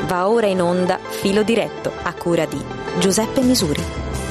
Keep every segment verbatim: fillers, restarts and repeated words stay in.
Va ora in onda Filo Diretto, a cura di Giuseppe Misuri.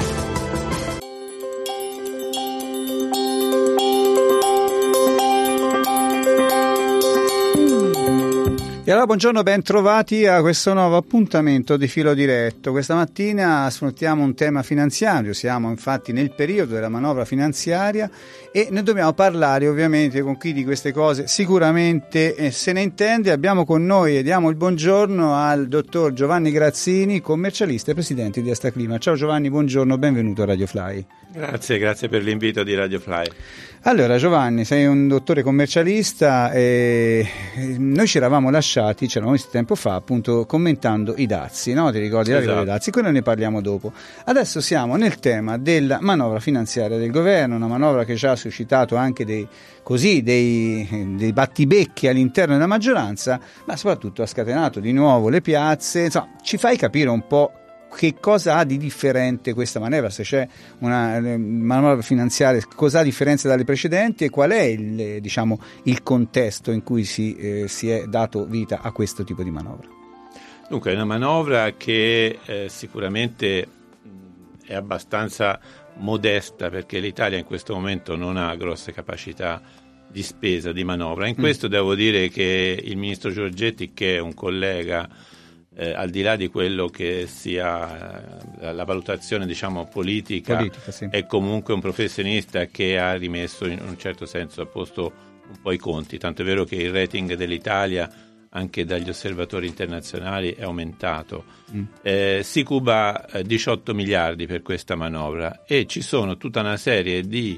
E allora buongiorno, ben trovati a questo nuovo appuntamento di Filo Diretto. Questa mattina affrontiamo un tema finanziario, siamo infatti nel periodo della manovra finanziaria e ne dobbiamo parlare ovviamente con chi di queste cose sicuramente eh, se ne intende. Abbiamo con noi e diamo il buongiorno al dottor Giovanni Grazzini, commercialista e presidente di Astaclima. Ciao Giovanni, buongiorno, benvenuto a Radio Fly. Grazie, grazie per l'invito di Radio Fly. Allora Giovanni, sei un dottore commercialista e noi ci eravamo lasciati, ci eravamo visti tempo fa appunto commentando i dazi, no? Ti ricordi la Esatto. dei dazi? Quello ne parliamo dopo. Adesso siamo nel tema della manovra finanziaria del governo, una manovra che già ha suscitato anche dei, così, dei, dei battibecchi all'interno della maggioranza, ma soprattutto ha scatenato di nuovo le piazze. Insomma, ci fai capire un po' che cosa ha di differente questa manovra, se c'è una manovra finanziaria, cosa ha differenza dalle precedenti e qual è il, diciamo, il contesto in cui si, eh, si è dato vita a questo tipo di manovra? Dunque è una manovra che eh, sicuramente è abbastanza modesta, perché l'Italia in questo momento non ha grosse capacità di spesa, di manovra. In questo mm. devo dire che il ministro Giorgetti, che è un collega, Eh, al di là di quello che sia eh, la valutazione diciamo politica, politica sì. è comunque un professionista che ha rimesso in un certo senso a posto un po' i conti, tanto è vero che il rating dell'Italia anche dagli osservatori internazionali è aumentato. Mm. Eh, si cuba eh, diciotto miliardi per questa manovra e ci sono tutta una serie di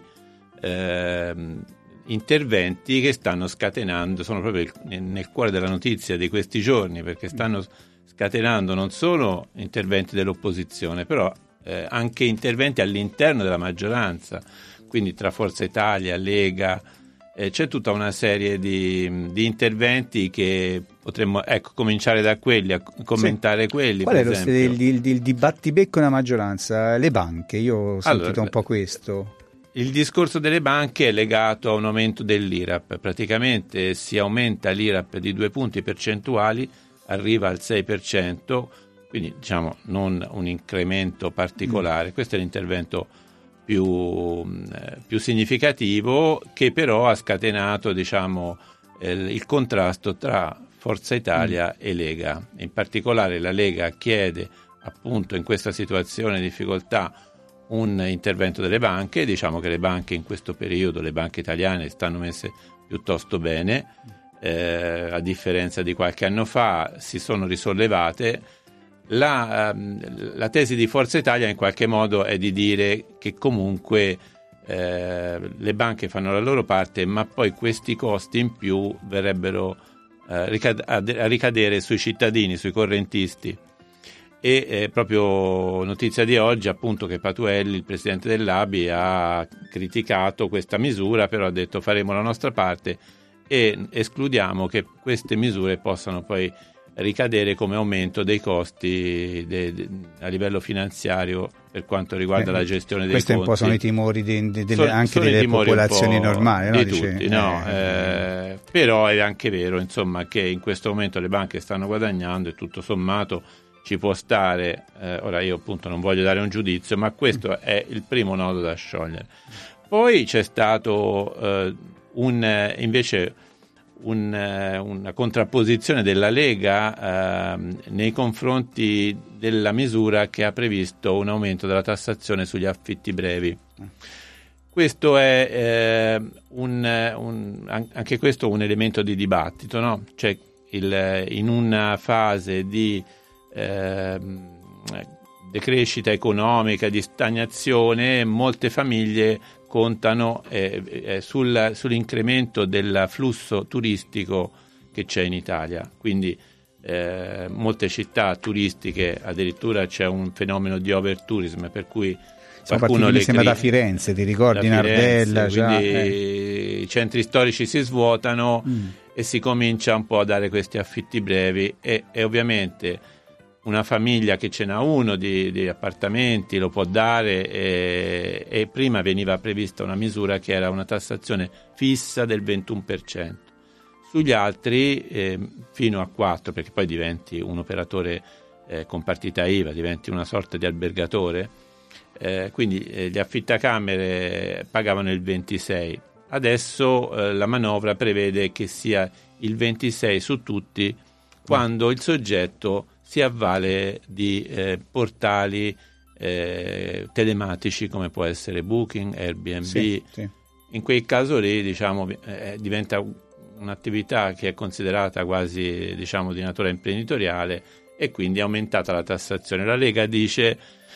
eh, interventi che stanno scatenando, sono proprio il, nel cuore della notizia di questi giorni, perché stanno scatenando non solo interventi dell'opposizione, però eh, anche interventi all'interno della maggioranza, quindi tra Forza Italia, Lega, eh, c'è tutta una serie di, di interventi che potremmo ecco, cominciare da quelli, a commentare sì. quelli. Qual per è lo esempio. il, il, il dibattibecco nella maggioranza? Le banche, io ho sentito allora, un po' questo. Il discorso delle banche è legato a un aumento dell'I R A P, praticamente si aumenta l'I R A P di due punti percentuali, arriva al sei per cento, quindi diciamo non un incremento particolare. Mm. Questo è l'intervento più, eh, più significativo, che però ha scatenato diciamo eh, il contrasto tra Forza Italia mm. e Lega. In particolare la Lega chiede appunto in questa situazione di difficoltà un intervento delle banche. Diciamo che le banche in questo periodo, le banche italiane, stanno messe piuttosto bene. Eh, a differenza di qualche anno fa, si sono risollevate. La, la tesi di Forza Italia in qualche modo è di dire che comunque eh, le banche fanno la loro parte, ma poi questi costi in più verrebbero eh, ricad- a ricadere sui cittadini, sui correntisti. E eh, proprio notizia di oggi appunto che Patuelli, il presidente dell'A B I, ha criticato questa misura, però ha detto faremo la nostra parte e escludiamo che queste misure possano poi ricadere come aumento dei costi de, de, a livello finanziario per quanto riguarda eh, la gestione dei questi conti. Questi un po' sono i timori di, di, delle, sono, anche sono delle popolazioni normali, no? Di Dice, tutti, no? Eh, eh, però è anche vero insomma che in questo momento le banche stanno guadagnando e tutto sommato ci può stare. Eh, ora io appunto non voglio dare un giudizio, ma questo è il primo nodo da sciogliere. Poi c'è stato eh, un invece un, una contrapposizione della Lega eh, nei confronti della misura che ha previsto un aumento della tassazione sugli affitti brevi. Questo è eh, un, un, anche questo un elemento di dibattito, no? Cioè il, in una fase di eh, decrescita economica, di stagnazione, molte famiglie contano eh, eh, sul, sull'incremento del flusso turistico che c'è in Italia. Quindi eh, molte città turistiche, addirittura c'è un fenomeno di overtourism, per cui qualcuno le sembra da Firenze, ti ricordi, da Nardella, Firenze, già, quindi eh. i centri storici si svuotano mm. e si comincia un po' a dare questi affitti brevi e, e ovviamente una famiglia che ce n'ha uno di, di appartamenti lo può dare e, e prima veniva prevista una misura che era una tassazione fissa del ventuno per cento sugli altri eh, fino a quattro, perché poi diventi un operatore eh, con partita I V A, diventi una sorta di albergatore, eh, quindi eh, gli affittacamere pagavano il ventisei. Adesso eh, la manovra prevede che sia il ventisei su tutti quando il soggetto si avvale di eh, portali eh, telematici come può essere Booking, Airbnb. Sì, sì. In quel caso lì, diciamo, eh, diventa un'attività che è considerata quasi, diciamo, di natura imprenditoriale, e quindi è aumentata la tassazione. La Lega dice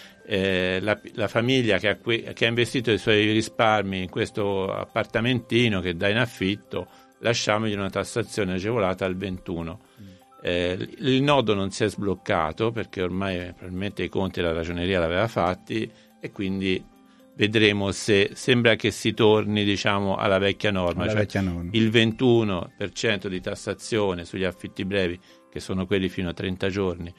eh, la, la famiglia che ha, che ha investito i suoi risparmi in questo appartamentino che dà in affitto, lasciamogli una tassazione agevolata al ventuno. Mm. Eh, il nodo non si è sbloccato perché ormai probabilmente i conti la ragioneria l'aveva fatti, e quindi vedremo se sembra che si torni, diciamo, alla vecchia norma, alla cioè vecchia norma. Il ventuno per cento di tassazione sugli affitti brevi, che sono quelli fino a trenta giorni,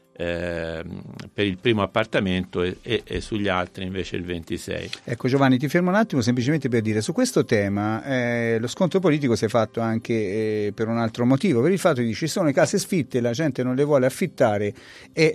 eh, per il primo appartamento, e, e, e sugli altri invece il ventisei. Ecco Giovanni, ti fermo un attimo semplicemente per dire, su questo tema eh, lo scontro politico si è fatto anche eh, per un altro motivo, per il fatto che ci sono le case sfitte, la gente non le vuole affittare e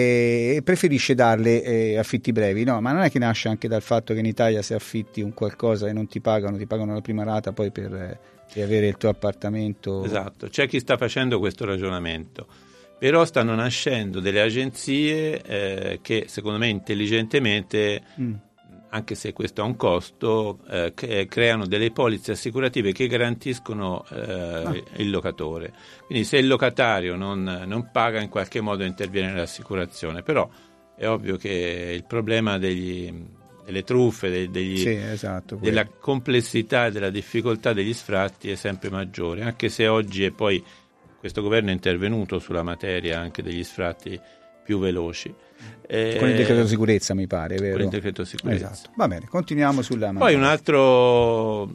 eh, preferisce darle eh, affitti brevi, no? Ma non è che nasce anche dal fatto che in Italia se affitti un qualcosa e non ti pagano, ti pagano la prima rata poi per, eh, per avere il tuo appartamento? Esatto, c'è chi sta facendo questo ragionamento. Però stanno nascendo delle agenzie eh, che secondo me intelligentemente, mm. anche se questo ha un costo, eh, che creano delle polizze assicurative che garantiscono eh, ah. il locatore. Quindi se il locatario non, non paga, in qualche modo interviene l'assicurazione. Però è ovvio che il problema degli, delle truffe, dei, degli, sì, esatto, della complessità e della difficoltà degli sfratti è sempre maggiore, anche se oggi è poi questo governo è intervenuto sulla materia anche degli sfratti più veloci. Eh, con il decreto sicurezza, mi pare, vero? Con il decreto sicurezza. Esatto. Va bene, continuiamo sulla Poi un altro,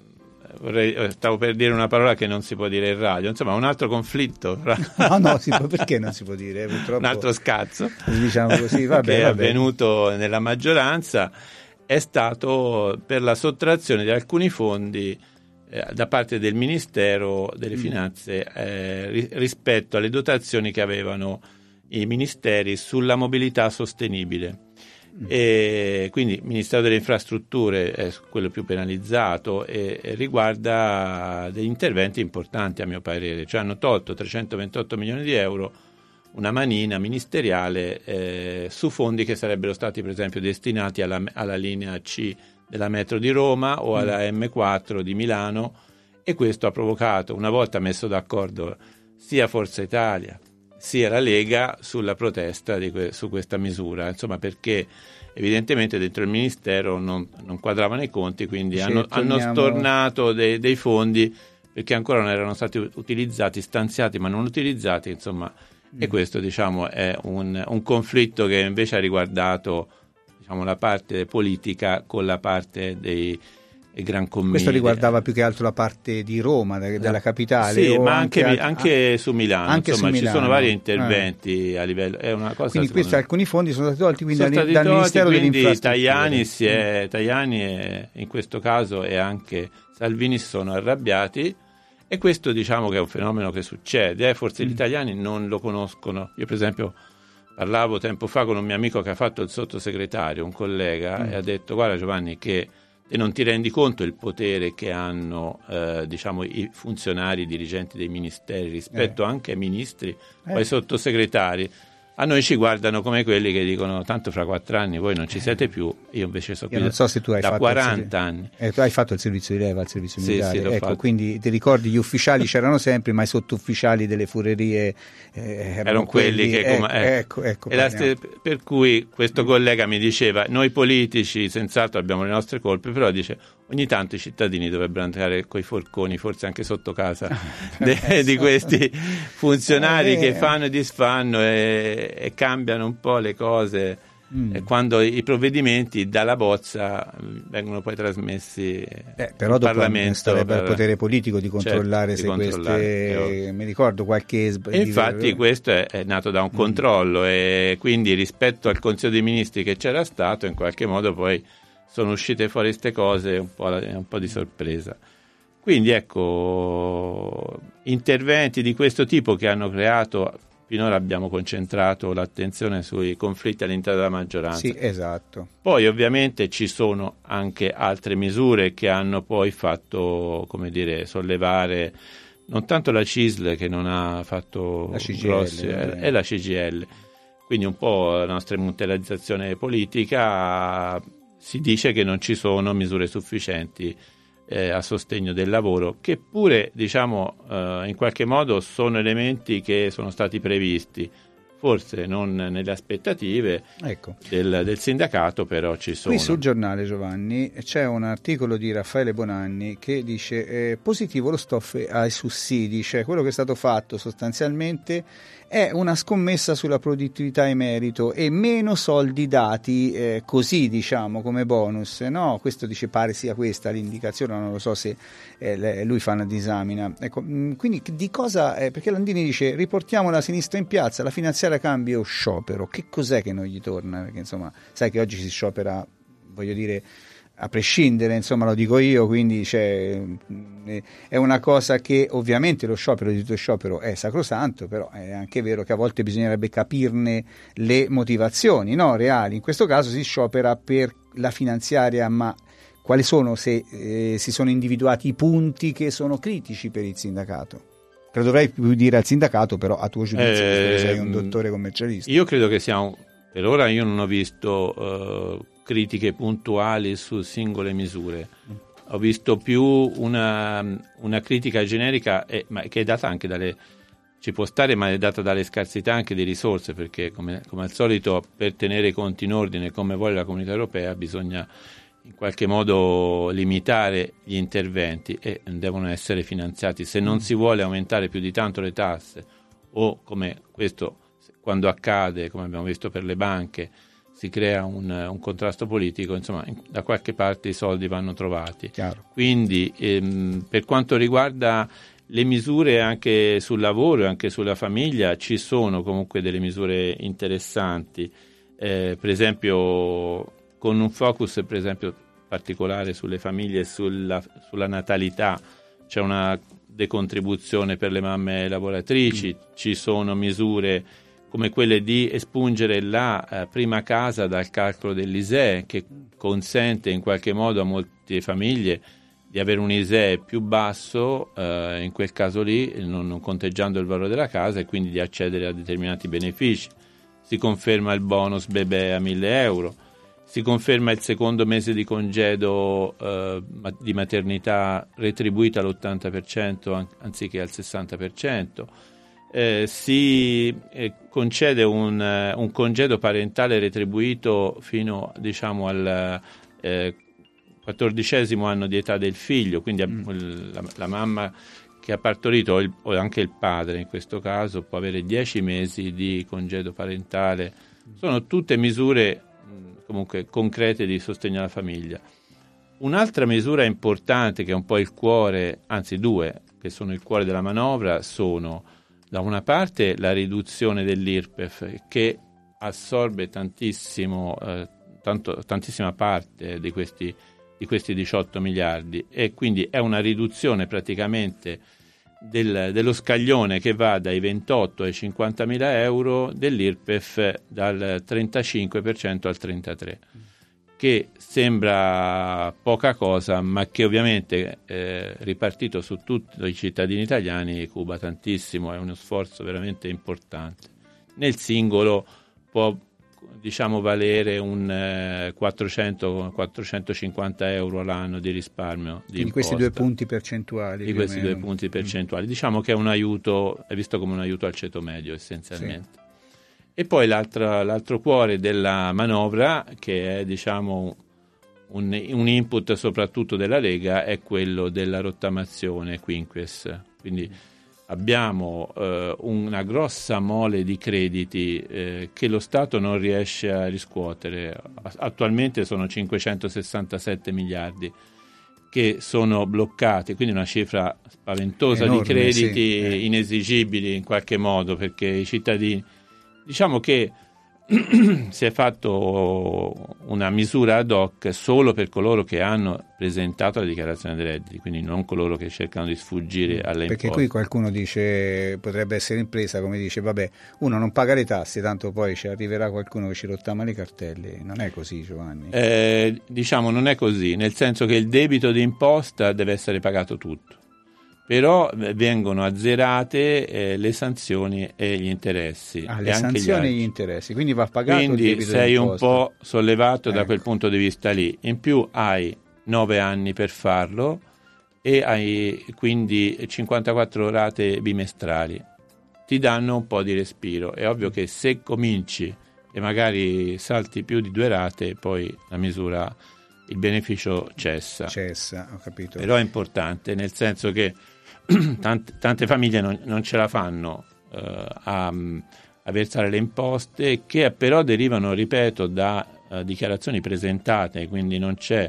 vorrei, stavo per dire una parola che non si può dire in radio, insomma un altro conflitto. No, no, si può, perché non si può dire? Purtroppo, un altro scazzo, diciamo così, vabbè, che è vabbè. avvenuto nella maggioranza, è stato per la sottrazione di alcuni fondi da parte del Ministero delle Finanze eh, ri- rispetto alle dotazioni che avevano i ministeri sulla mobilità sostenibile. Mm. E quindi il Ministero delle Infrastrutture è quello più penalizzato e, e riguarda degli interventi importanti, a mio parere, cioè hanno tolto trecentoventotto milioni di euro, una manina ministeriale eh, su fondi che sarebbero stati per esempio destinati alla, alla linea C della metro di Roma o alla M quattro di Milano, e questo ha provocato, una volta messo d'accordo sia Forza Italia sia la Lega, sulla protesta di que- su questa misura, insomma, perché evidentemente dentro il Ministero non, non quadravano i conti, quindi Sì, hanno, hanno stornato dei, dei fondi perché ancora non erano stati utilizzati, stanziati ma non utilizzati, insomma, mm. e questo, diciamo, è un, un conflitto che invece ha riguardato, diciamo, la parte politica con la parte dei, dei gran comuni. Questo riguardava più che altro la parte di Roma, de- della capitale. Sì, o ma anche, anche, anche a- su Milano, anche insomma, su ci Milano. sono vari interventi eh. a livello. È una cosa, quindi questi me, alcuni fondi sono stati tolti quindi sono dal, stati dal tolti, Ministero quindi delle Infrastrutture. Tajani, si è, Tajani è, in questo caso, e anche Salvini si sono arrabbiati. E questo, diciamo, che è un fenomeno che succede, eh? Forse mm. gli italiani non lo conoscono. Io per esempio parlavo tempo fa con un mio amico che ha fatto il sottosegretario, un collega, mm. e ha detto: guarda Giovanni, che te non ti rendi conto il potere che hanno eh, diciamo i funzionari, i dirigenti dei ministeri rispetto eh. anche ai ministri eh. o ai sottosegretari. A noi ci guardano come quelli che dicono: tanto fra quattro anni voi non ci siete più. Io invece so qui non so se tu hai da fatto quaranta anni. Eh, tu hai fatto il servizio di leva, il servizio sì, militare, sì, ecco, quindi ti ricordi gli ufficiali c'erano sempre, ma i sottufficiali delle furerie eh, erano, erano quelli, quelli che eh, com- eh. ecco, ecco, e la st- per cui questo collega mi diceva: noi politici senz'altro abbiamo le nostre colpe, però dice ogni tanto i cittadini dovrebbero andare coi forconi, forse anche sotto casa de- di questi funzionari eh, che fanno e disfanno e, e cambiano un po' le cose mm. quando i provvedimenti dalla bozza vengono poi trasmessi eh, però in dopo Parlamento sarebbe per... al potere politico di controllare certo, se di controllare, queste mi ricordo qualche sb- e infatti di... questo è, è nato da un mm. controllo, e quindi rispetto al Consiglio dei Ministri che c'era stato, in qualche modo poi sono uscite fuori queste cose un po', un po' di sorpresa. quindi ecco, interventi di questo tipo che hanno creato, finora abbiamo concentrato l'attenzione sui conflitti all'interno della maggioranza. Sì, esatto. Poi ovviamente ci sono anche altre misure che hanno poi fatto, come dire, sollevare non tanto la C I S L, che non ha fatto la C G I L, grossi, eh. è la C G I L. Quindi un po' la nostra mondializzazione politica, si dice che non ci sono misure sufficienti eh, a sostegno del lavoro, che pure, diciamo, eh, in qualche modo sono elementi che sono stati previsti, forse non nelle aspettative ecco. del, del sindacato, però ci sono. Qui sul giornale, Giovanni, c'è un articolo di Raffaele Bonanni che dice eh, positivo lo stop ai sussidi, cioè quello che è stato fatto sostanzialmente è una scommessa sulla produttività e merito e meno soldi dati eh, così, diciamo, come bonus, no? Questo dice, pare sia questa l'indicazione, non lo so se eh, lui fa una disamina. Ecco, quindi di cosa, eh, perché Landini dice riportiamo la sinistra in piazza, la finanziaria cambia o sciopero, che cos'è che non gli torna? Perché insomma, sai che oggi si sciopera, voglio dire, a prescindere, insomma, lo dico io, quindi c'è, è una cosa che ovviamente lo sciopero di tutto sciopero è sacrosanto, però è anche vero che a volte bisognerebbe capirne le motivazioni, no, reali. In questo caso si sciopera per la finanziaria, ma quali sono, se eh, si sono individuati i punti che sono critici per il sindacato? Te lo dovrei più dire al sindacato, però a tuo giudizio, eh, perché sei un dottore commercialista. Io credo che sia un, per ora io non ho visto uh, critiche puntuali su singole misure, ho visto più una, una critica generica, eh, ma che è data anche dalle, ci può stare, ma è data dalle scarsità anche di risorse, perché come, come al solito per tenere i conti in ordine come vuole la Comunità Europea bisogna in qualche modo limitare gli interventi e devono essere finanziati. Se non si vuole aumentare più di tanto le tasse, o come questo quando accade, come abbiamo visto per le banche, si crea un, un contrasto politico, insomma in, da qualche parte i soldi vanno trovati. Chiaro. Quindi ehm, per quanto riguarda le misure anche sul lavoro e anche sulla famiglia, ci sono comunque delle misure interessanti, eh, per esempio con un focus per esempio particolare sulle famiglie e sulla, sulla natalità. C'è una decontribuzione per le mamme lavoratrici, mm. ci sono misure come quelle di espungere la eh, prima casa dal calcolo dell'I S E E, che consente in qualche modo a molte famiglie di avere un I S E E più basso, eh, in quel caso lì non, non conteggiando il valore della casa, e quindi di accedere a determinati benefici. Si conferma il bonus bebè a mille euro, si conferma il secondo mese di congedo eh, di maternità retribuita all'ottanta per cento an- anziché al sessanta per cento. Eh, si eh, concede un, uh, un congedo parentale retribuito fino, diciamo, al eh, quattordicesimo anno di età del figlio, quindi mm. la, la mamma che ha partorito o, il, o anche il padre in questo caso può avere dieci mesi di congedo parentale. Sono tutte misure mh, comunque concrete di sostegno alla famiglia. Un'altra misura importante che è un po' il cuore, anzi due che sono il cuore della manovra, sono da una parte la riduzione dell'I R P E F, che assorbe tantissimo, eh, tanto, tantissima parte di questi, di questi diciotto miliardi, e quindi è una riduzione praticamente del, dello scaglione che va dai ventotto ai cinquantamila euro dell'I R P E F dal trentacinque per cento al trentatré per cento, che sembra poca cosa, ma che ovviamente eh, ripartito su tutti i cittadini italiani cuba tantissimo, è uno sforzo veramente importante. Nel singolo può, diciamo, valere un eh, quattrocento quattrocentocinquanta euro all'anno di risparmio di, di questi due punti percentuali. Di questi due punti percentuali. Mm. Diciamo che è un aiuto, è visto come un aiuto al ceto medio essenzialmente. Sì. E poi l'altro, l'altro cuore della manovra, che è, diciamo, un, un input soprattutto della Lega, è quello della rottamazione quinquies. Quindi abbiamo eh, una grossa mole di crediti eh, che lo Stato non riesce a riscuotere. Attualmente sono cinquecentosessantasette miliardi che sono bloccati, quindi una cifra spaventosa enorme, di crediti sì, eh. inesigibili in qualche modo, perché i cittadini, diciamo che si è fatto una misura ad hoc solo per coloro che hanno presentato la dichiarazione dei redditi, quindi non coloro che cercano di sfuggire alle Perché imposte. qui qualcuno dice, potrebbe essere impresa, come dice, vabbè, uno non paga le tasse, tanto poi ci arriverà qualcuno che ci rottama le cartelle. Non è così, Giovanni? Eh, diciamo non è così, nel senso che il debito di imposta deve essere pagato tutto, però vengono azzerate eh, le sanzioni e gli interessi. Ah, e le anche sanzioni e gli gli interessi, quindi va pagato il Quindi debito sei un d'imposta. po' sollevato Ecco. da quel punto di vista lì. In più hai nove anni per farlo e hai quindi cinquantaquattro rate bimestrali. Ti danno un po' di respiro. È ovvio che se cominci e magari salti più di due rate, poi la misura, il beneficio cessa. Cessa, ho capito. Però è importante, nel senso che tante, tante famiglie non, non ce la fanno eh, a, a versare le imposte, che però derivano, ripeto, da uh, dichiarazioni presentate, quindi non c'è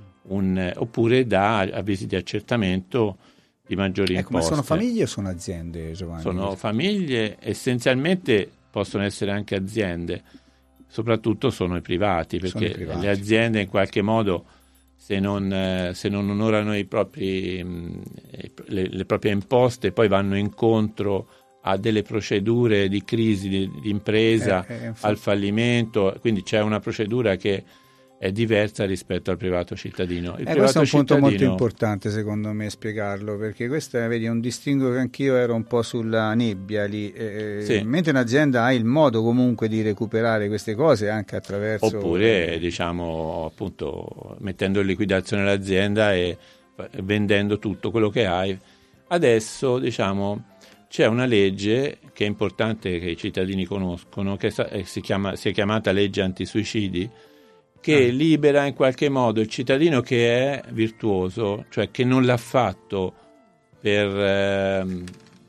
un eh, oppure da avvisi di accertamento di maggiori ecco, imposte. ma sono famiglie o sono aziende, Giovanni? Sono famiglie, essenzialmente possono essere anche aziende, soprattutto sono i privati, perché i privati. le aziende in qualche modo, se non, eh, se non onorano i propri, mh, le, le proprie imposte, poi vanno incontro a delle procedure di crisi di, di impresa, Eh, eh, al fallimento, quindi c'è una procedura che è diversa rispetto al privato cittadino. Il Eh, privato questo è un punto molto cittadino- importante secondo me spiegarlo, perché questo è, vedi, un distinguo che anch'io ero un po' sulla nebbia lì, eh, Sì. mentre in azienda hai il modo comunque di recuperare queste cose anche attraverso... Oppure, diciamo, appunto, mettendo in liquidazione l'azienda e fa- vendendo tutto quello che hai. Adesso, diciamo, c'è una legge che è importante che i cittadini conoscono, che sa- eh, si chiama, si è chiamata legge antisuicidi, che Ah. libera in qualche modo il cittadino che è virtuoso, cioè che non l'ha fatto per, ehm,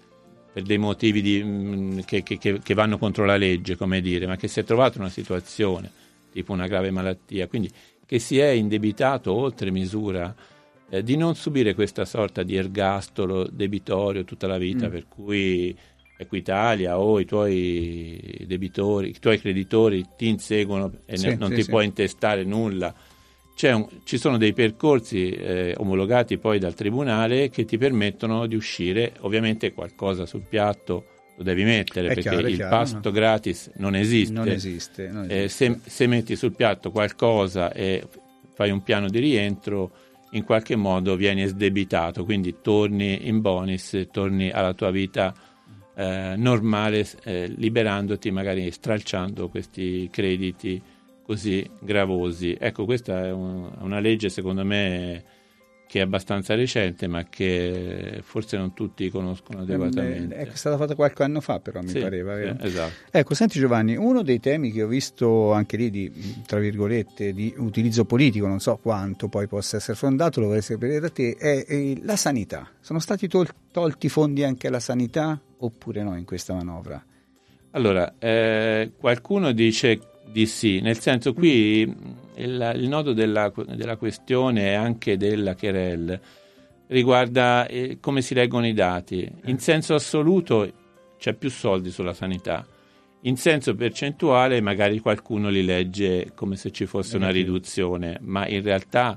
per dei motivi di, mh, che, che- che- che vanno contro la legge, come dire, ma che si è trovato in una situazione tipo una grave malattia, quindi che si è indebitato oltre misura, eh, di non subire questa sorta di ergastolo debitorio tutta la vita, Mm. per cui Equitalia o i tuoi debitori, i tuoi creditori ti inseguono e Sì, ne- non sì, ti sì. puoi intestare nulla. C'è un- ci sono dei percorsi eh, omologati poi dal tribunale che ti permettono di uscire. Ovviamente qualcosa sul piatto lo devi mettere, È perché chiaro, è il chiaro, pasto no? gratis non esiste. Non esiste. Non Eh, esiste. se, se metti sul piatto qualcosa e fai un piano di rientro, in qualche modo vieni sdebitato, quindi torni in bonus, torni alla tua vita eh, normale, eh, liberandoti, magari stralciando questi crediti così gravosi. Ecco, questa è un- una legge secondo me che è abbastanza recente, ma che forse non tutti conoscono adeguatamente. È stata fatta qualche anno fa, però mi Sì, pareva, sì, vero? esatto. Ecco, senti Giovanni, uno dei temi che ho visto anche lì di, tra virgolette, di utilizzo politico, non so quanto poi possa essere fondato, lo vorrei sapere da te, è, è la sanità. Sono stati tol- tolti fondi anche alla sanità oppure no in questa manovra? Allora, eh, qualcuno dice di sì, nel senso qui il, il nodo della, della questione e anche della querel riguarda eh, come si leggono i dati. In senso assoluto c'è più soldi sulla sanità, in senso percentuale magari qualcuno li legge come se ci fosse una riduzione, ma in realtà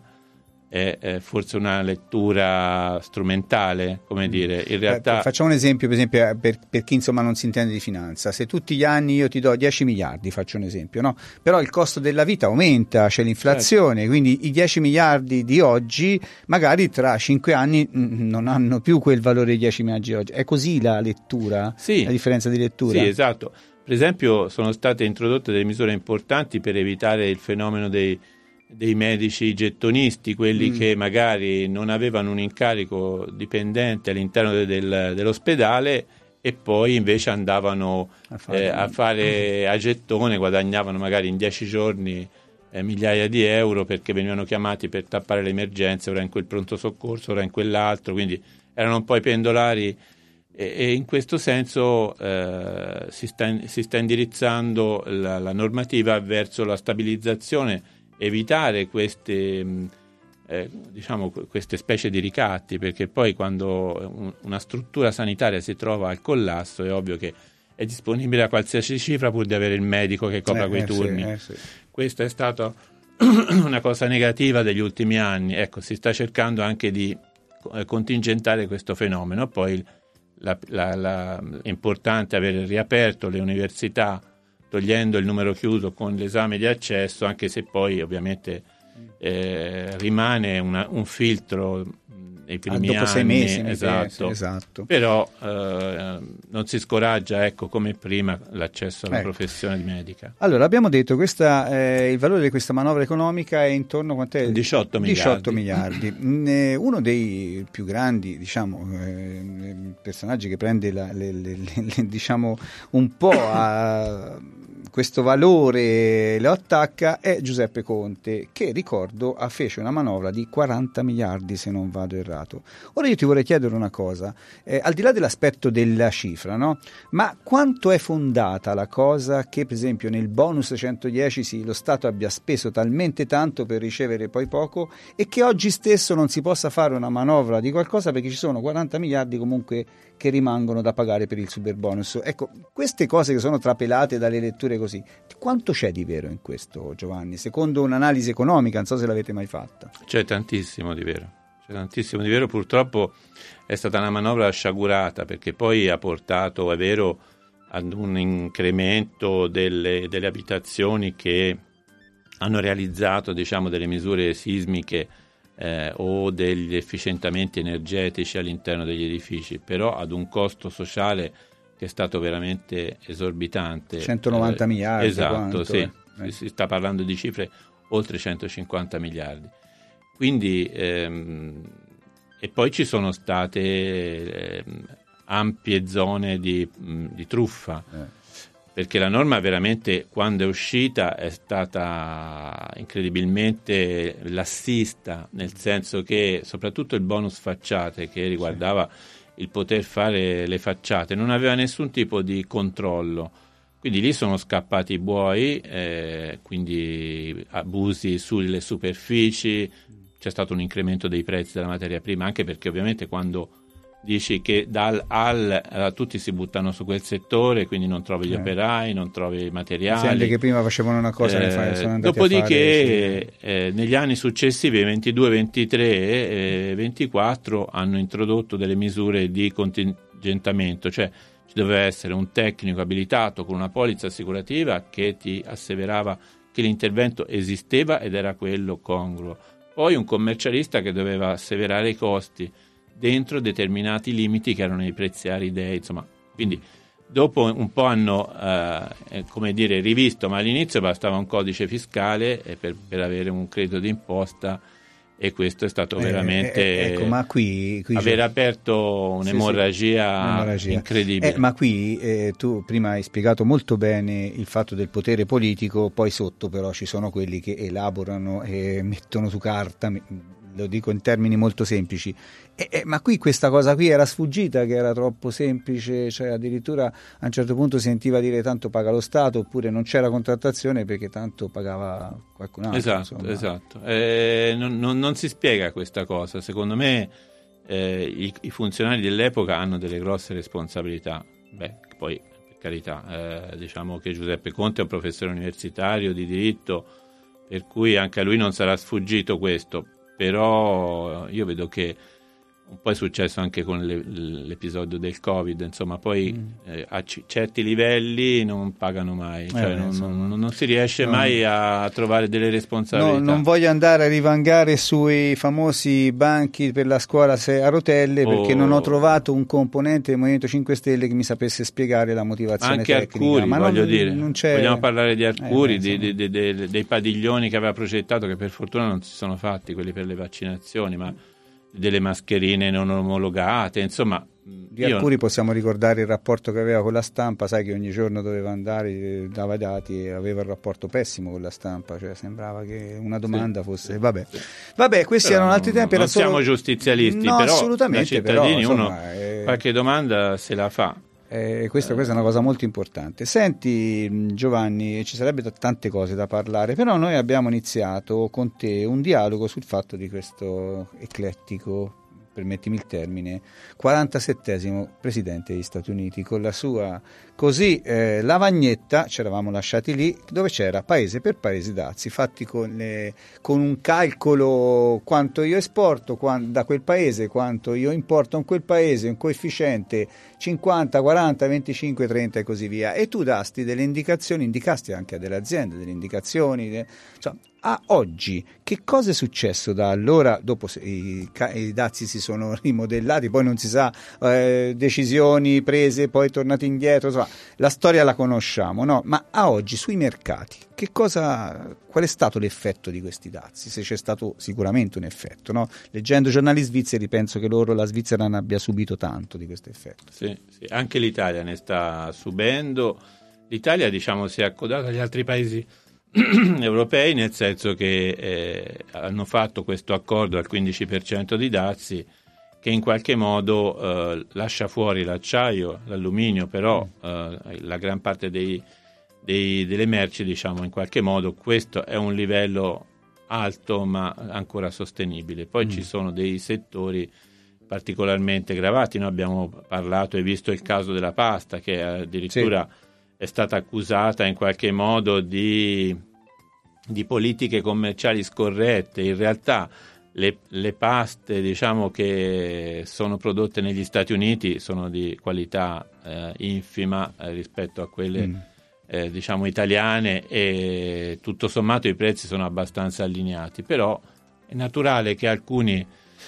è, è forse una lettura strumentale, come dire, in realtà... Eh, facciamo un esempio, per esempio, per, per chi insomma non si intende di finanza. Se tutti gli anni io ti do dieci miliardi, faccio un esempio, no? Però il costo della vita aumenta, c'è l'inflazione, Certo. quindi i dieci miliardi di oggi magari tra cinque anni mh, non hanno più quel valore di dieci miliardi di oggi. È così la lettura? Sì. La differenza di lettura? Sì, esatto. Per esempio sono state introdotte delle misure importanti per evitare il fenomeno dei, dei medici gettonisti, quelli Mm. che magari non avevano un incarico dipendente all'interno de- del, dell'ospedale e poi invece andavano A fare- eh, a fare a gettone, guadagnavano magari in dieci giorni eh, migliaia di euro perché venivano chiamati per tappare le emergenze, ora in quel pronto soccorso, ora in quell'altro, quindi erano un po' i pendolari. E, e in questo senso eh, si, sta, si sta indirizzando la, la normativa verso la stabilizzazione, evitare queste, mh, eh, diciamo, queste specie di ricatti, perché poi quando un, una struttura sanitaria si trova al collasso è ovvio che è disponibile a qualsiasi cifra pur di avere il medico che copra eh, quei eh, turni. Sì, eh, sì. Questo è stato una cosa negativa degli ultimi anni. Ecco, si sta cercando anche di contingentare questo fenomeno. Poi la, la, la, è importante aver riaperto le università togliendo il numero chiuso con l'esame di accesso, anche se poi ovviamente eh, rimane una, un filtro nei primi ah, dopo anni, sei mesi, esatto. esatto. Però eh, non si scoraggia, ecco, come prima l'accesso alla ecco. professione medica. Allora, abbiamo detto questa eh, il valore di questa manovra economica è intorno a quant'è? diciotto miliardi. diciotto miliardi. Mm, uno dei più grandi, diciamo, eh, personaggi che prende la, le, le, le, diciamo un po' a questo valore lo attacca è Giuseppe Conte, che ricordo fece una manovra di quaranta miliardi, se non vado errato. Ora io ti vorrei chiedere una cosa, eh, al di là dell'aspetto della cifra, no? Ma quanto è fondata la cosa che per esempio nel bonus centodieci sì, lo Stato abbia speso talmente tanto per ricevere poi poco e che oggi stesso non si possa fare una manovra di qualcosa perché ci sono quaranta miliardi comunque che rimangono da pagare per il super bonus? Ecco, queste cose che sono trapelate dalle letture così, quanto c'è di vero in questo, Giovanni? Secondo un'analisi economica, non so se l'avete mai fatta. C'è tantissimo di vero, c'è tantissimo di vero. Purtroppo è stata una manovra sciagurata perché poi ha portato, è vero, ad un incremento delle, delle abitazioni che hanno realizzato, diciamo, delle misure sismiche eh, o degli efficientamenti energetici all'interno degli edifici, però ad un costo sociale che è stato veramente esorbitante. centonovanta eh, miliardi. Esatto, sì. Eh. Si sta parlando di cifre oltre centocinquanta miliardi. Quindi, ehm, e poi ci sono state ehm, ampie zone di, mh, di truffa, eh. perché la norma veramente, quando è uscita, è stata incredibilmente lassista, nel senso che soprattutto il bonus facciate, che riguardava sì. il poter fare le facciate, non aveva nessun tipo di controllo, quindi lì sono scappati i buoi, eh, quindi abusi sulle superfici, c'è stato un incremento dei prezzi della materia prima, anche perché ovviamente quando dici che dal al allora, tutti si buttano su quel settore, quindi non trovi gli eh. operai, non trovi i materiali. Aziende che prima facevano una cosa eh, ne fai, sono andati dopodiché a fare, sì. eh, negli anni successivi, ventidue, ventitré e ventiquattro, hanno introdotto delle misure di contingentamento, cioè ci doveva essere un tecnico abilitato con una polizza assicurativa che ti asseverava che l'intervento esisteva ed era quello congruo, poi un commercialista che doveva asseverare i costi dentro determinati limiti che erano i prezzi aridei, insomma, quindi dopo un po' hanno eh, come dire rivisto, ma all'inizio bastava un codice fiscale per, per avere un credito d'imposta, e questo è stato veramente eh, eh, ecco, ma qui, qui aver aperto un'emorragia, sì, sì, incredibile. Eh, ma qui eh, tu prima hai spiegato molto bene il fatto del potere politico, poi sotto però ci sono quelli che elaborano e mettono su carta, lo dico in termini molto semplici, eh, eh, ma qui questa cosa qui era sfuggita, che era troppo semplice, cioè addirittura a un certo punto si sentiva dire tanto paga lo Stato, oppure non c'era contrattazione perché tanto pagava qualcun altro. Esatto, insomma. esatto. Eh, non, non, non si spiega questa cosa, secondo me eh, i, i funzionari dell'epoca hanno delle grosse responsabilità. Beh, poi per carità, eh, diciamo che Giuseppe Conte è un professore universitario di diritto, per cui anche a lui non sarà sfuggito questo. Però io vedo che un po' è successo anche con le, l'episodio del Covid, insomma, poi mm. eh, a c- certi livelli non pagano mai, cioè eh, non, non, non si riesce no. mai a trovare delle responsabilità. No, non voglio andare a rivangare sui famosi banchi per la scuola a rotelle, perché oh. non ho trovato un componente del Movimento cinque Stelle che mi sapesse spiegare la motivazione anche tecnica. Arcuri, ma voglio non, dire, non c'è... vogliamo parlare di Arcuri, eh, di, di, di, di, dei padiglioni che aveva progettato, che per fortuna non si sono fatti, quelli per le vaccinazioni, ma delle mascherine non omologate, insomma. Di io... Arcuri possiamo ricordare il rapporto che aveva con la stampa, sai che ogni giorno doveva andare, dava i dati e aveva un rapporto pessimo con la stampa, cioè sembrava che una domanda sì, fosse, sì, vabbè, sì. vabbè questi però erano altri non, tempi. Non solo... siamo giustizialisti, no, però assolutamente, da cittadini però, insomma, uno è... qualche domanda se la fa. Eh, questa, questa è una cosa molto importante. Senti Giovanni, ci sarebbe t- tante cose da parlare, però noi abbiamo iniziato con te un dialogo sul fatto di questo eclettico permettimi il termine, quarantasettesimo presidente degli Stati Uniti, con la sua così eh, lavagnetta, ci eravamo lasciati lì, dove c'era paese per paese dazi, fatti con, le, con un calcolo quanto io esporto quan, da quel paese, quanto io importo in quel paese, un coefficiente cinquanta, quaranta, venticinque, trenta e così via, e tu dasti delle indicazioni, indicasti anche a delle aziende, delle indicazioni, de, insomma, a oggi che cosa è successo da allora, dopo se, i, i dazi si sono rimodellati, poi non si sa, eh, decisioni prese, poi tornati indietro, insomma, la storia la conosciamo, no? Ma a oggi sui mercati, che cosa, qual è stato l'effetto di questi dazi? Se c'è stato sicuramente un effetto, no? Leggendo giornali svizzeri penso che loro, la Svizzera, non abbia subito tanto di questo effetto. Sì, sì, anche l'Italia ne sta subendo. L'Italia, diciamo, si è accodata agli altri paesi europei, nel senso che eh, hanno fatto questo accordo al quindici per cento di dazi che in qualche modo eh, lascia fuori l'acciaio, l'alluminio, però eh, la gran parte dei, dei, delle merci, diciamo, in qualche modo questo è un livello alto ma ancora sostenibile. Poi mm. ci sono dei settori particolarmente gravati, noi abbiamo parlato e visto il caso della pasta, che addirittura sì. è stata accusata in qualche modo di, di politiche commerciali scorrette. In realtà le, le paste, diciamo, che sono prodotte negli Stati Uniti sono di qualità eh, infima eh, rispetto a quelle mm. eh, diciamo italiane, e tutto sommato i prezzi sono abbastanza allineati, però è naturale che alcuni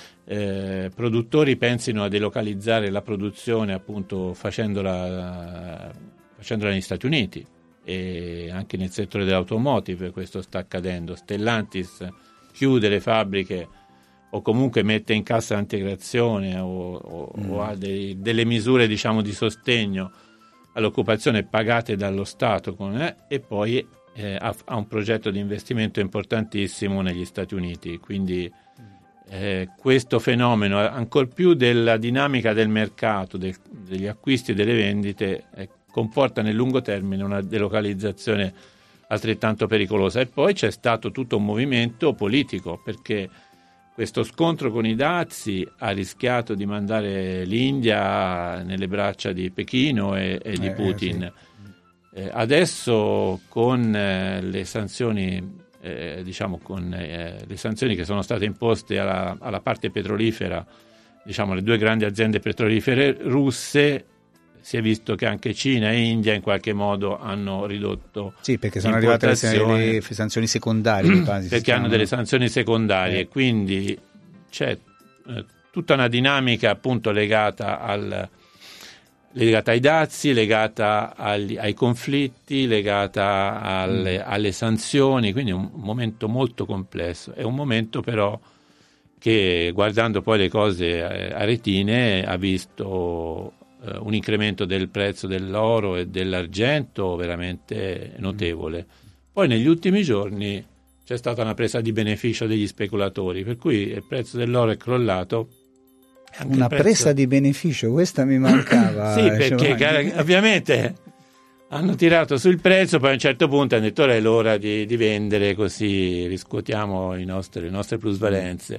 Eh, produttori pensino a delocalizzare la produzione, appunto facendola, facendola negli Stati Uniti, e anche nel settore dell'automotive questo sta accadendo. Stellantis chiude le fabbriche o comunque mette in cassa l'integrazione o, o, mm. o ha dei, delle misure, diciamo, di sostegno all'occupazione pagate dallo Stato con, eh, e poi eh, ha, ha un progetto di investimento importantissimo negli Stati Uniti, quindi Eh, questo fenomeno, ancor più della dinamica del mercato, del, degli acquisti e delle vendite, eh, comporta nel lungo termine una delocalizzazione altrettanto pericolosa. E poi c'è stato tutto un movimento politico, perché questo scontro con i dazi ha rischiato di mandare l'India nelle braccia di Pechino e, e di eh, Putin. Eh, sì. eh, adesso con eh, le sanzioni Eh, diciamo con eh, le sanzioni che sono state imposte alla, alla parte petrolifera, diciamo le due grandi aziende petrolifere russe, si è visto che anche Cina e India in qualche modo hanno ridotto. Sì, perché sono arrivate le, le sanzioni secondarie. Perché hanno delle sanzioni secondarie, eh. quindi c'è eh, tutta una dinamica appunto legata al legata ai dazi, legata agli, ai conflitti, legata alle, mm. alle sanzioni, quindi è un momento molto complesso. È un momento però che, guardando poi le cose a retine, ha visto eh, un incremento del prezzo dell'oro e dell'argento veramente notevole. Poi negli ultimi giorni c'è stata una presa di beneficio degli speculatori, per cui il prezzo dell'oro è crollato. Anche una presa di beneficio, questa mi mancava. Sì, perché Giovanni. Ovviamente hanno tirato sul prezzo, poi a un certo punto hanno detto ora è l'ora di, di vendere, così riscuotiamo i nostri, le nostre plusvalenze.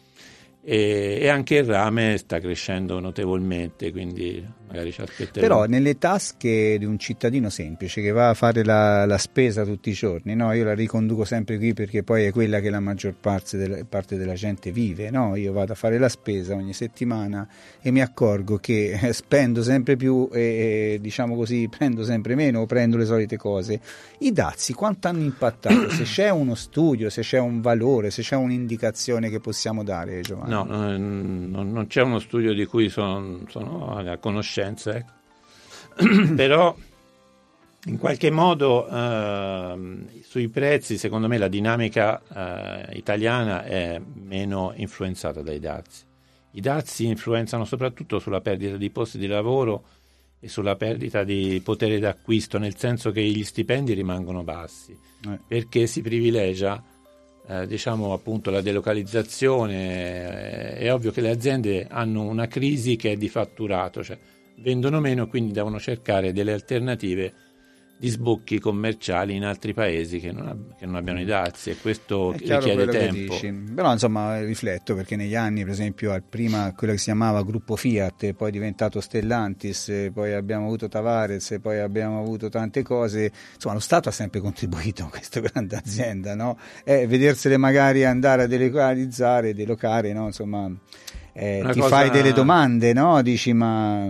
E, e anche il rame sta crescendo notevolmente, quindi magari ci aspetteremo. Però nelle tasche di un cittadino semplice che va a fare la, la spesa tutti i giorni, no? Io la riconduco sempre qui perché poi è quella che la maggior parte della, parte della gente vive, no? Io vado a fare la spesa ogni settimana e mi accorgo che spendo sempre più e, e diciamo così prendo sempre meno o prendo le solite cose. I dazi quanto hanno impattato? Se c'è uno studio, se c'è un valore, se c'è un'indicazione che possiamo dare, Giovanni? No, non, non c'è uno studio di cui sono, sono a conoscenza, ecco. Però in qualche modo eh, sui prezzi, secondo me, la dinamica eh, italiana è meno influenzata dai dazi. I dazi influenzano soprattutto sulla perdita di posti di lavoro e sulla perdita di potere d'acquisto, nel senso che gli stipendi rimangono bassi, eh. perché si privilegia Eh, diciamo appunto la delocalizzazione. Eh, è ovvio che le aziende hanno una crisi che è di fatturato, cioè vendono meno, quindi devono cercare delle alternative di sbocchi commerciali in altri paesi che non, ab- che non abbiano i dazi, e questo È chiaro richiede quello che tempo. dici. Però insomma rifletto, perché negli anni, per esempio, al prima quello che si chiamava gruppo Fiat, poi è diventato Stellantis, poi abbiamo avuto Tavares, poi abbiamo avuto tante cose, insomma lo Stato ha sempre contribuito a questa grande azienda, no? E vedersele magari andare a delocalizzare, delocare, no? Insomma, eh, ti cosa... fai delle domande, no? Dici ma...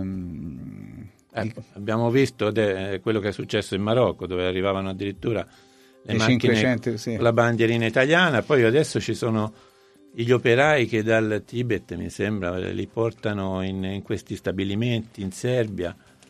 Eh, abbiamo visto de- quello che è successo in Marocco, dove arrivavano addirittura le, le macchine cinquecento, sì, con la bandierina italiana. Poi adesso ci sono gli operai che dal Tibet, mi sembra, li portano in, in questi stabilimenti in Serbia,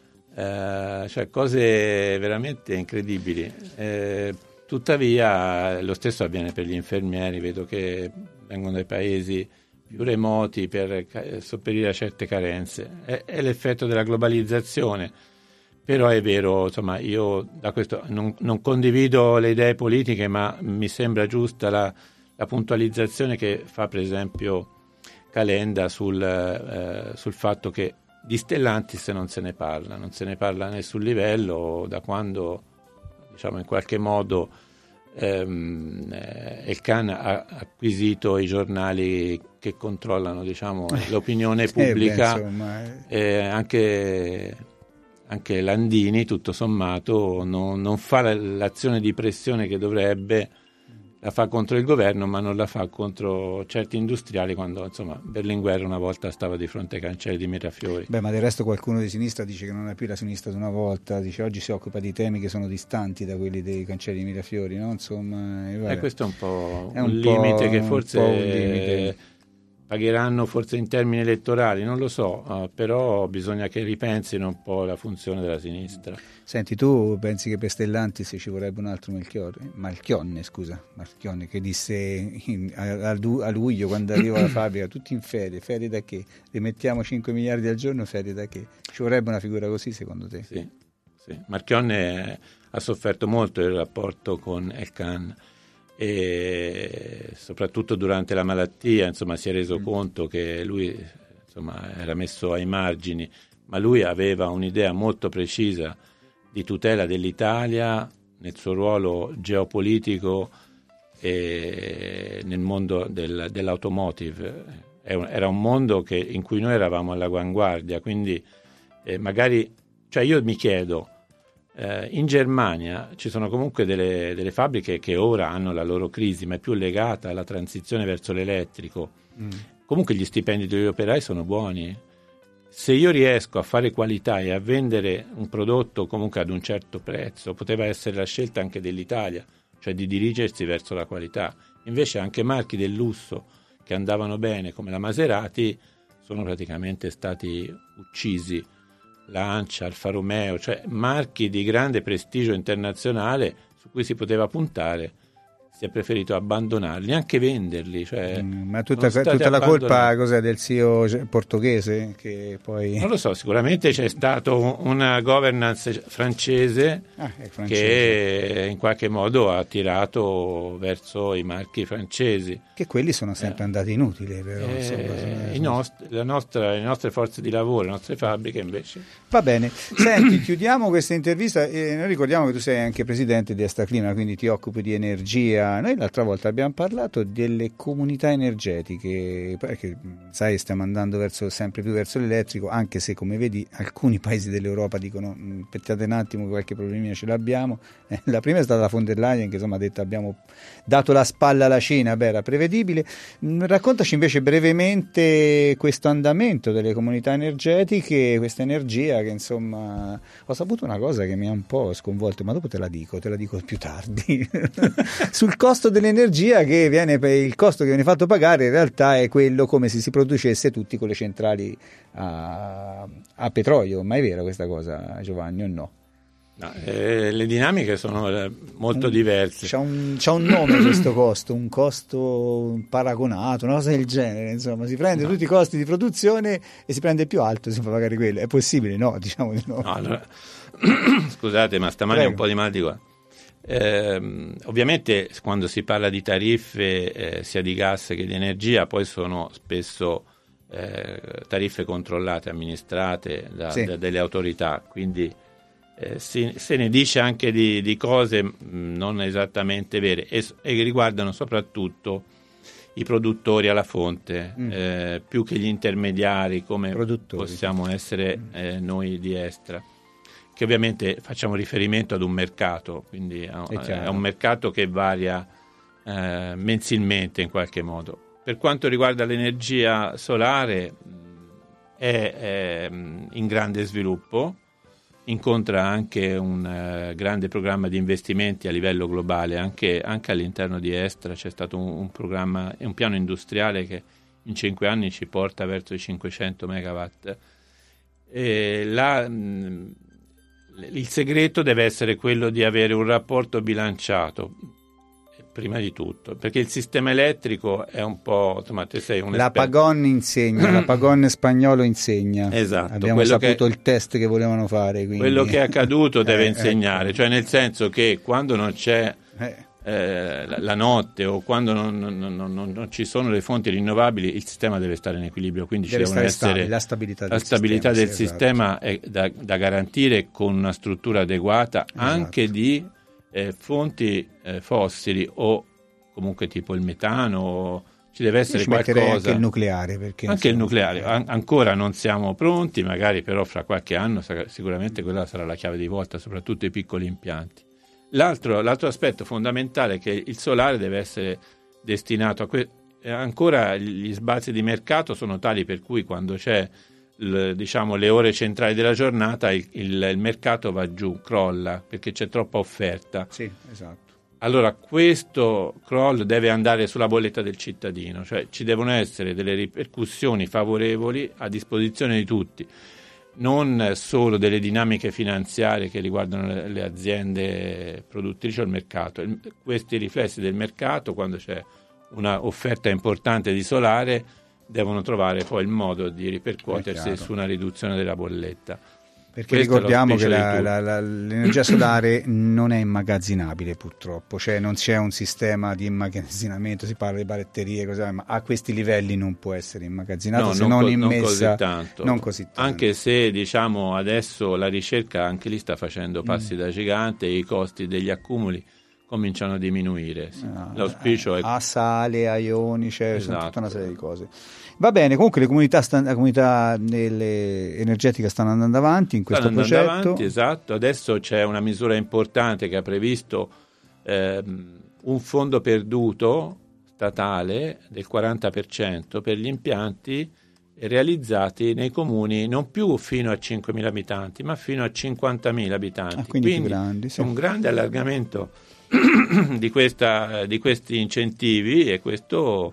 eh, cioè cose veramente incredibili. Eh, tuttavia lo stesso avviene per gli infermieri, vedo che vengono dai paesi più remoti per sopperire a certe carenze. È, è l'effetto della globalizzazione, però è vero, insomma, io da questo non, non condivido le idee politiche, ma mi sembra giusta la, la puntualizzazione che fa per esempio Calenda sul, eh, sul fatto che di Stellantis non se ne parla, non se ne parla a nessun livello da quando, diciamo, in qualche modo ehm, Elkann ha acquisito i giornali che controllano, diciamo, l'opinione pubblica. Eh beh, insomma, eh. Eh, anche, anche Landini, tutto sommato, non, non fa l'azione di pressione che dovrebbe, la fa contro il governo, ma non la fa contro certi industriali, quando insomma Berlinguer una volta stava di fronte ai cancelli di Mirafiori. Beh, ma del resto qualcuno di sinistra dice che non è più la sinistra di una volta, dice oggi si occupa di temi che sono distanti da quelli dei cancelli di Mirafiori, no? Insomma, e eh, questo è un po' è un, un limite po', che forse un limite. Pagheranno forse in termini elettorali, non lo so, uh, però bisogna che ripensino un po' la funzione della sinistra. Senti, tu pensi che per Stellantis ci vorrebbe un altro Melchiorre? Malchionne, scusa, Malchionne, che disse in, a, a luglio, quando arriva alla fabbrica, tutti in ferie, ferie da che? Rimettiamo cinque miliardi al giorno, ferie da che? Ci vorrebbe una figura così, secondo te? Sì, sì. Marchionne ha sofferto molto il rapporto con Elkann, e soprattutto durante la malattia, insomma, si è reso mm. conto che lui, insomma, era messo ai margini, ma lui aveva un'idea molto precisa di tutela dell'Italia nel suo ruolo geopolitico e nel mondo del, dell'automotive. Era un mondo che, in cui noi eravamo all'avanguardia, quindi eh, magari, cioè io mi chiedo, Eh, in Germania ci sono comunque delle, delle fabbriche che ora hanno la loro crisi, ma è più legata alla transizione verso l'elettrico. Mm. Comunque gli stipendi degli operai sono buoni. Se io riesco a fare qualità e a vendere un prodotto comunque ad un certo prezzo, poteva essere la scelta anche dell'Italia, cioè di dirigersi verso la qualità. Invece anche marchi del lusso che andavano bene, come la Maserati, sono praticamente stati uccisi. Lancia, Alfa Romeo, cioè marchi di grande prestigio internazionale su cui si poteva puntare, si è preferito abbandonarli, neanche venderli. Cioè, mm, ma tutta, tutta la colpa cos'è, del C E O portoghese? Che poi... Non lo so, sicuramente c'è stata una governance francese, ah, francese che in qualche modo ha tirato verso i marchi francesi. Che quelli sono sempre eh. andati inutili, però. Eh, insomma, i nostri, la nostra, le nostre forze di lavoro, le nostre fabbriche invece. Va bene, senti, chiudiamo questa intervista e noi ricordiamo che tu sei anche presidente di Estaclima, quindi ti occupi di energia. Noi l'altra volta abbiamo parlato delle comunità energetiche, perché sai stiamo andando verso, sempre più verso l'elettrico, anche se come vedi alcuni paesi dell'Europa dicono aspettate un attimo, qualche problemino ce l'abbiamo. Eh, la prima è stata la von der Leyen, che insomma ha detto abbiamo dato la spalla alla Cina, beh, era prevedibile. Raccontaci invece brevemente questo andamento delle comunità energetiche, questa energia che insomma ho saputo una cosa che mi ha un po' sconvolto, ma dopo te la dico, te la dico più tardi. Sul costo dell'energia, che viene, il costo che viene fatto pagare in realtà è quello come se si producesse tutti con le centrali a, a petrolio. Ma è vera questa cosa, Giovanni, o no? No, eh, le dinamiche sono eh, molto un, diverse. C'ha un, c'ha un nome questo costo, un costo paragonato, una cosa del genere, insomma, si prende no. tutti i costi di produzione e si prende il più alto, si fa pagare quello. È possibile? No, diciamo di no. no allora, scusate, ma stamani Prego. Ho un po' di mal di qua. Eh, ovviamente quando si parla di tariffe eh, sia di gas che di energia, poi sono spesso eh, tariffe controllate, amministrate da, sì. da delle autorità, quindi eh, si, se ne dice anche di, di cose mh, non esattamente vere e, e riguardano soprattutto i produttori alla fonte, mm. eh, più che gli intermediari come produttori. Possiamo essere eh, noi di Estra, che ovviamente facciamo riferimento ad un mercato, quindi a, a un mercato che varia eh, mensilmente in qualche modo. Per quanto riguarda l'energia solare è, è in grande sviluppo, incontra anche un uh, grande programma di investimenti a livello globale, anche, anche all'interno di Estra c'è stato un, un programma, un piano industriale che in cinque anni ci porta verso i cinquecento megawatt. E la, mh, il segreto deve essere quello di avere un rapporto bilanciato, prima di tutto, perché il sistema elettrico è un po', insomma, te sei un la Pagon insegna, la Pagon spagnolo insegna. Esatto. Abbiamo saputo che, il test che volevano fare. Quindi. Quello che è accaduto deve eh, insegnare, eh. cioè nel senso che quando non c'è eh. Eh, la, la notte o quando non, non, non, non ci sono le fonti rinnovabili, il sistema deve stare in equilibrio, quindi deve ci devono essere stabile, la stabilità del la stabilità sistema, del sì, sistema esatto. è da, da garantire con una struttura adeguata, esatto. anche di Eh, fonti eh, fossili o comunque tipo il metano, ci deve essere ci qualcosa. Anche il nucleare, perché anche il nucleare, An- ancora non siamo pronti, magari però fra qualche anno sarà, sicuramente quella sarà la chiave di volta, soprattutto i piccoli impianti. L'altro, l'altro aspetto fondamentale è che il solare deve essere destinato a que- ancora gli spazi di mercato sono tali per cui quando c'è il, diciamo le ore centrali della giornata il, il, il mercato va giù, crolla perché c'è troppa offerta. Sì, esatto. Allora questo crollo deve andare sulla bolletta del cittadino, cioè ci devono essere delle ripercussioni favorevoli a disposizione di tutti, non solo delle dinamiche finanziarie che riguardano le, le aziende produttrici o il mercato. Il, questi riflessi del mercato, quando c'è una offerta importante di solare, devono trovare poi il modo di ripercuotersi su una riduzione della bolletta. Perché questo ricordiamo che la, la, la, l'energia solare non è immagazzinabile purtroppo, cioè non c'è un sistema di immagazzinamento, si parla di batterie, così, ma a questi livelli non può essere immagazzinato, no, se non, non co- immessa, non così tanto. Non così tanto. Anche se diciamo adesso la ricerca anche lì sta facendo passi mm. da gigante e i costi degli accumuli cominciano a diminuire. Sì. No, L'auspicio eh, è a sale, a ioni, cioè esatto. tutta una serie di cose. Va bene, comunque le comunità, sta, la comunità delle energetica stanno andando avanti in questo stanno progetto. Andando avanti, esatto. Adesso c'è una misura importante che ha previsto ehm, un fondo perduto statale del quaranta per cento per gli impianti realizzati nei comuni non più fino a cinquemila abitanti, ma fino a cinquantamila abitanti. Ah, quindi quindi più grandi, sì. Un grande allargamento di, questa, di questi incentivi e questo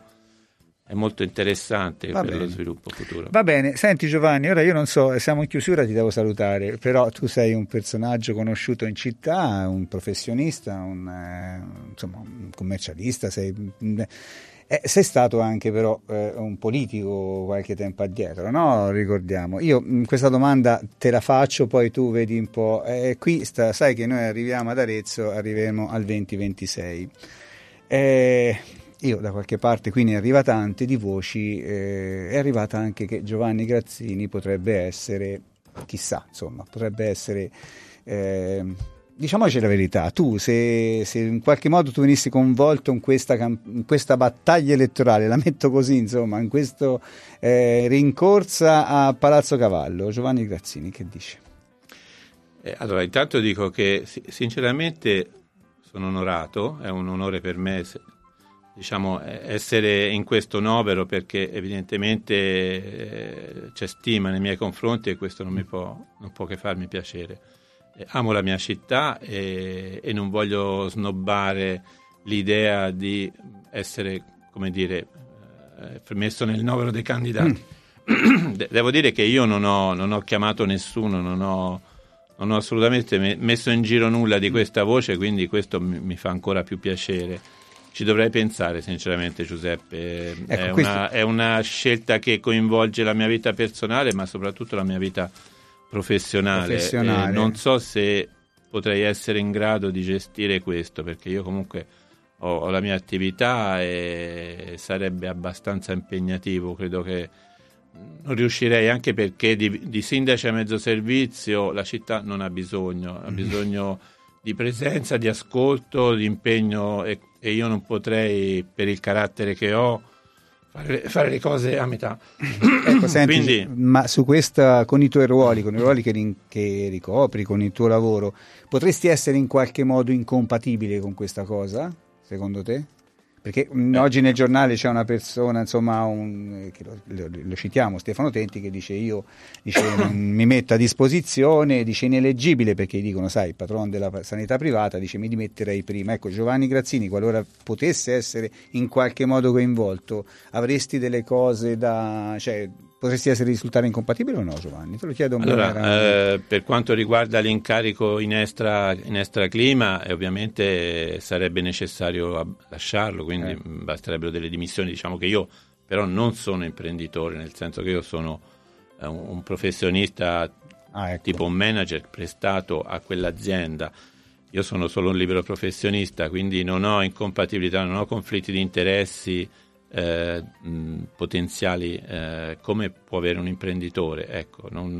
è molto interessante Va per bene. lo sviluppo futuro. Va bene, senti Giovanni, ora io non so, siamo in chiusura, ti devo salutare, però tu sei un personaggio conosciuto in città, un professionista, un, eh, insomma, un commercialista, sei, eh, sei stato anche però eh, un politico qualche tempo addietro, no? Ricordiamo. Io mh, questa domanda te la faccio, poi tu vedi un po'. Eh, qui sta, sai che noi arriviamo ad Arezzo, arriveremo al venti ventisei. Eh, Io da qualche parte, qui ne arriva tante di voci, eh, è arrivata anche che Giovanni Grazzini potrebbe essere, chissà, insomma, potrebbe essere, eh, diciamoci la verità, tu se, se in qualche modo tu venissi coinvolto in questa, in questa battaglia elettorale, la metto così, insomma, in questa eh, rincorsa a Palazzo Cavallo, Giovanni Grazzini, che dice? Eh, allora, intanto dico che sinceramente sono onorato, è un onore per me se, diciamo essere in questo novero perché evidentemente eh, c'è stima nei miei confronti e questo non mi può, non può che farmi piacere. Eh, amo la mia città e, e non voglio snobbare l'idea di essere, come dire, eh, messo nel novero dei candidati. Mm. De- devo dire che io non ho, non ho chiamato nessuno, non ho, non ho assolutamente me- messo in giro nulla di questa voce, quindi questo mi, mi fa ancora più piacere. Ci dovrei pensare sinceramente, Giuseppe, ecco, è, questo... una, è una scelta che coinvolge la mia vita personale ma soprattutto la mia vita professionale, professionale. Eh, non so se potrei essere in grado di gestire questo perché io comunque ho, ho la mia attività e sarebbe abbastanza impegnativo, credo che non riuscirei, anche perché di, di sindaci a mezzo servizio la città non ha bisogno, ha bisogno di presenza, di ascolto, di impegno, e, e io non potrei, per il carattere che ho, fare, fare le cose a metà. Ecco, senti, Quindi, ma su questa, con i tuoi ruoli, con i ruoli che, rin- che ricopri, con il tuo lavoro, potresti essere in qualche modo incompatibile con questa cosa, secondo te? Perché mh, oggi nel giornale c'è una persona, insomma, un, che lo, lo, lo citiamo, Stefano Tenti, che dice io dice, mi metto a disposizione, dice ineleggibile, perché dicono, sai, il patron della sanità privata, dice mi dimetterei prima. Ecco, Giovanni Grazzini, qualora potesse essere in qualche modo coinvolto, avresti delle cose da... cioè potresti essere risultare incompatibile o no, Giovanni? Te lo chiedo. Allora, maniera... eh, per quanto riguarda l'incarico in extra, in extra clima, eh, ovviamente sarebbe necessario lasciarlo, quindi eh. basterebbero delle dimissioni. Diciamo che io però non sono imprenditore, nel senso che io sono eh, un, un professionista, ah, ecco. tipo un manager prestato a quell'azienda. Io sono solo un libero professionista, quindi non ho incompatibilità, non ho conflitti di interessi Eh, mh, potenziali eh, come può avere un imprenditore. Ecco, non,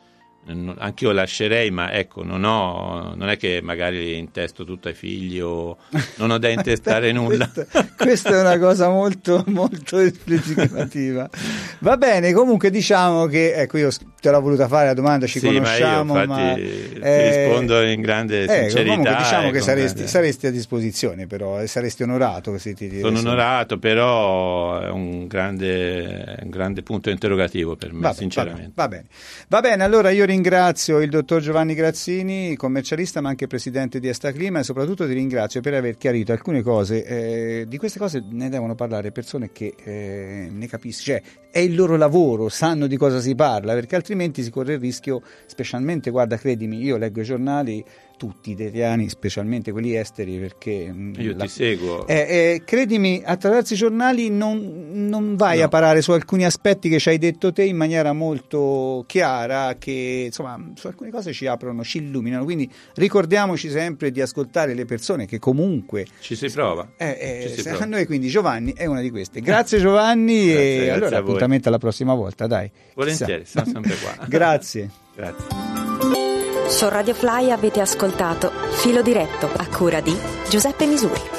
non, anche io lascerei, ma ecco, non ho, non è che magari intesto tutto ai figli o non ho da intestare nulla. Questa, questa è una cosa molto molto esplicativa. Va bene, comunque diciamo che ecco, io te l'ho voluta fare la domanda, ci sì, conosciamo, ma io ma infatti ti eh, rispondo in grande ecco, sincerità. Comunque diciamo che ecco, saresti, eh. saresti a disposizione, però, e saresti onorato se ti sono onorato, però è un grande, un grande punto interrogativo per me, va sinceramente. Va bene. va bene, allora io ringrazio il dottor Giovanni Grazzini, commercialista ma anche presidente di Extra Clima, e soprattutto ti ringrazio per aver chiarito alcune cose. Eh, di queste cose ne devono parlare persone che eh, ne capiscono, cioè è il loro lavoro, sanno di cosa si parla, perché altrimenti si corre il rischio, specialmente, guarda, credimi, io leggo i giornali, tutti gli italiani, specialmente quelli esteri, perché io la, ti seguo. Eh, eh, credimi, attraverso i giornali non, non vai no. a parare su alcuni aspetti che ci hai detto te in maniera molto chiara, che insomma su alcune cose ci aprono, ci illuminano, quindi ricordiamoci sempre di ascoltare le persone che comunque ci si prova. Eh, eh, ci si a prova. noi, quindi Giovanni è una di queste. Grazie Giovanni. Grazie, e grazie allora a voi. appuntamento alla prossima volta, dai. Volentieri, Chissà. sono sempre qua. Grazie. Grazie. Su Radio Fly avete ascoltato Filo Diretto, a cura di Giuseppe Misuri.